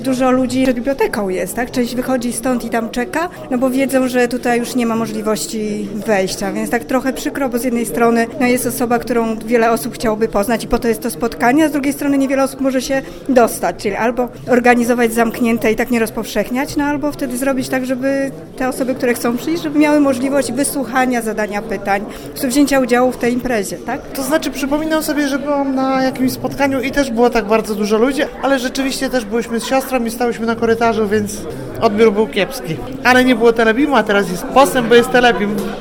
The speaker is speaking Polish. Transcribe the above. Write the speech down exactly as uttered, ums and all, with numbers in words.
Dużo ludzi przed biblioteką jest, tak? Część wychodzi stąd i tam czeka, no bo wiedzą, że tutaj już nie ma możliwości wejścia, więc tak trochę przykro, bo z jednej strony no jest osoba, którą wiele osób chciałoby poznać i po to jest to spotkanie, a z drugiej strony niewiele osób może się dostać, czyli albo organizować zamknięte i tak nie rozpowszechniać, no albo wtedy zrobić tak, żeby te osoby, które chcą przyjść, żeby miały możliwość wysłuchania, zadania pytań, wzięcia udziału w tej imprezie, tak? To znaczy przypominam sobie, że byłam na jakimś spotkaniu i też było tak bardzo dużo ludzi, ale rzeczywiście też byłyśmy z siostrą i stałyśmy na korytarzu, więc odbiór był kiepski. Ale nie było Telebimu, a teraz jest postęp, bo jest Telebim.